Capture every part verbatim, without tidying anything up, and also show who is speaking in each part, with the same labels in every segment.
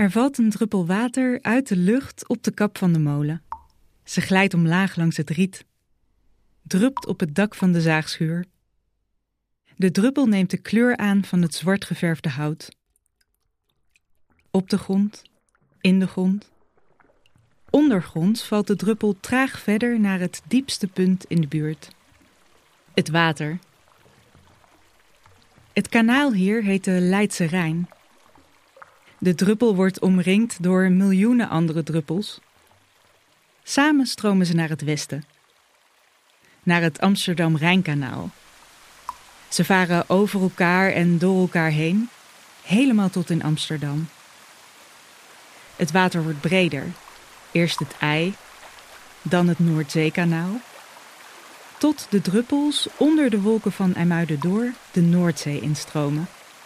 Speaker 1: Er valt een druppel water uit de lucht op de kap van de molen. Ze glijdt omlaag langs het riet. Drupt op het dak van de zaagschuur. De druppel neemt de kleur aan van het zwart geverfde hout. Op de grond, in de grond. Ondergronds valt de druppel traag verder naar het diepste punt in de buurt. Het water. Het kanaal hier heet de Leidse Rijn. De druppel wordt omringd door miljoenen andere druppels. Samen stromen ze naar het westen. Naar het Amsterdam-Rijnkanaal. Ze varen over elkaar en door elkaar heen, helemaal tot in Amsterdam. Het water wordt breder. Eerst het IJ, dan het Noordzeekanaal. Tot de druppels onder de wolken van IJmuiden door de Noordzee instromen.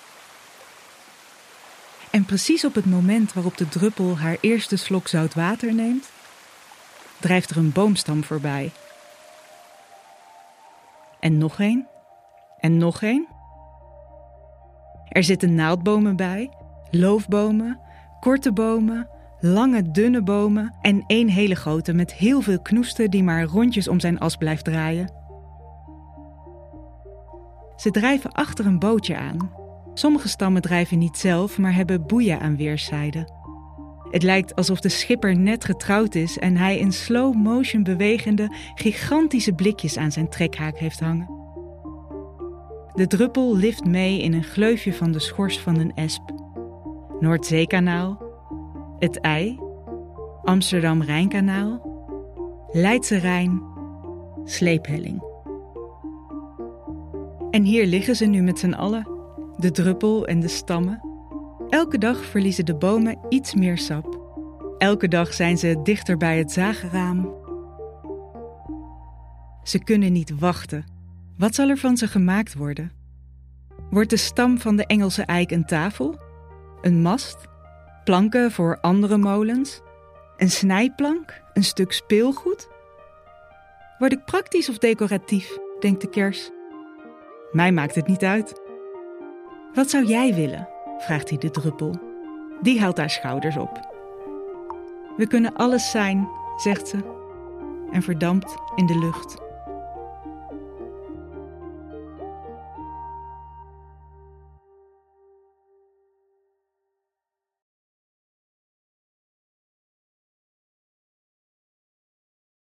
Speaker 1: En precies op het moment waarop de druppel haar eerste slok zout water neemt, drijft er een boomstam voorbij. En nog één. En nog één. Er zitten naaldbomen bij, loofbomen, korte bomen, lange dunne bomen en één hele grote met heel veel knoesten die maar rondjes om zijn as blijft draaien. Ze drijven achter een bootje aan. Sommige stammen drijven niet zelf, maar hebben boeien aan weerszijden. Het lijkt alsof de schipper net getrouwd is en hij in slow motion bewegende gigantische blikjes aan zijn trekhaak heeft hangen. De druppel lift mee in een gleufje van de schors van een esp. Noordzeekanaal, het IJ, Amsterdam-Rijnkanaal, Leidse Rijn, sleephelling. En hier liggen ze nu met z'n allen, de druppel en de stammen. Elke dag verliezen de bomen iets meer sap. Elke dag zijn ze dichter bij het zaagraam. Ze kunnen niet wachten. Wat zal er van ze gemaakt worden? Wordt de stam van de Engelse eik een tafel? Een mast? Planken voor andere molens? Een snijplank? Een stuk speelgoed? Word ik praktisch of decoratief, denkt de kers. Mij maakt het niet uit. Wat zou jij willen? Vraagt hij de druppel. Die haalt haar schouders op. We kunnen alles zijn, zegt ze, en verdampt in de lucht.